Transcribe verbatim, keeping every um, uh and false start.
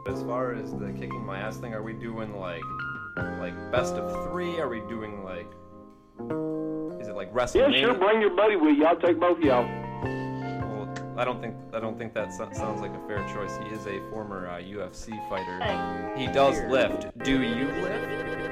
As far as the kicking my ass thing, are we doing like like best of three? Are we doing like is it like WrestleMania? Yeah, sure. Bring your buddy with you. I'll take both of y'all. Well, I don't think I don't think that so- sounds like a fair choice. He is a former uh, U F C fighter. Hey, He does here. lift. Do you lift?